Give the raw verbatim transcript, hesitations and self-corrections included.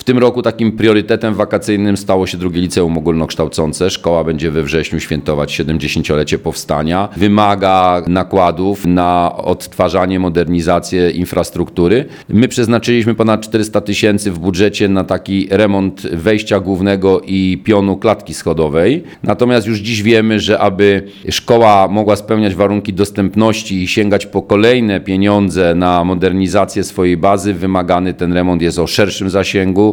tym roku takim priorytetem wakacyjnym stało się drugie liceum ogólnokształcące. Szkoła będzie we wrześniu świętować siedemdziesięciolecie powstania. Wymaga nakładów na odtwarzanie, modernizację infrastruktury. My przeznaczyliśmy ponad czterysta tysięcy w budżecie na taki remont wejścia głównego i pionu klatki schodowej. Natomiast już dziś wiemy, że aby szkoła mogła spełniać warunki dostępności i sięgać po kolejne pieniądze na modernizację swojej bazy, wymagany ten remont jest o szerszym zasięgu.